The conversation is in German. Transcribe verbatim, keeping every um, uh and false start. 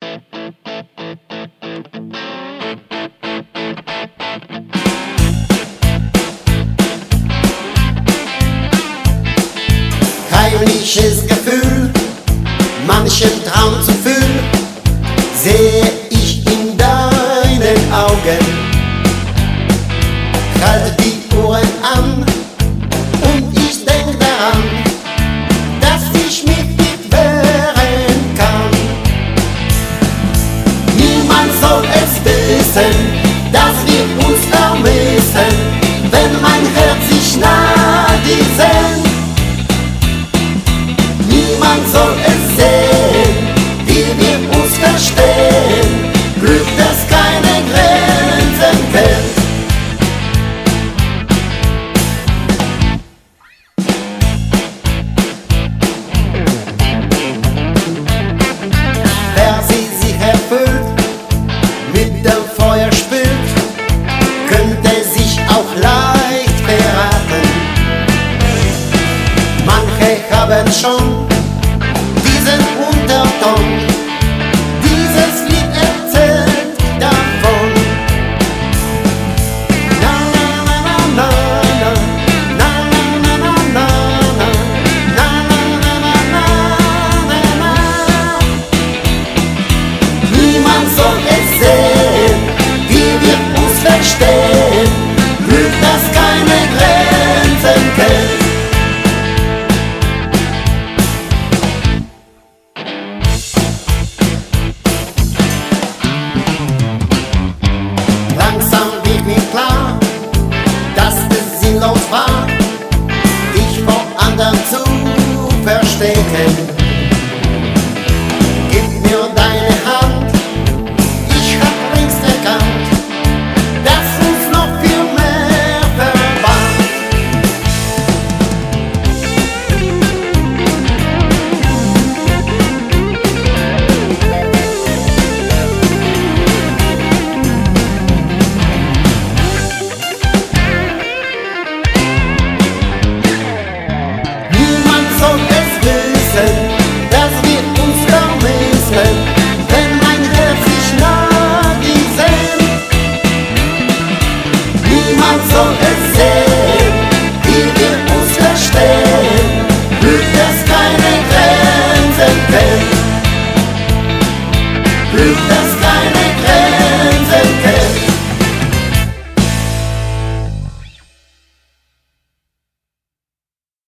Heimliches Gefühl, manchen Traum zu fühlen, sehe ich in deinen Augen. Halte die Ohren an und ich denk daran, dass ich mit dir wehren kann. Niemand soll es wissen, dass wir uns vermissen, wenn mein Herz sich nahe dir sehnt. Niemand soll es sehen, wie wir uns verstehen, Glück, das keine Grenzen kennt. Wer sie sich erfüllt, mit dem Feuer spielt, könnte sich auch leicht verraten. Manche haben schon diesen Unterton, dieses Lied erzählt davon. Na na na na na na na na na na na na na. Niemand soll es sehen, wie wir uns verstehen, Glück, das keine Grenzen kennt. Langsam wird mir klar, dass es sinnlos war, dich vor anderen zu verstecken.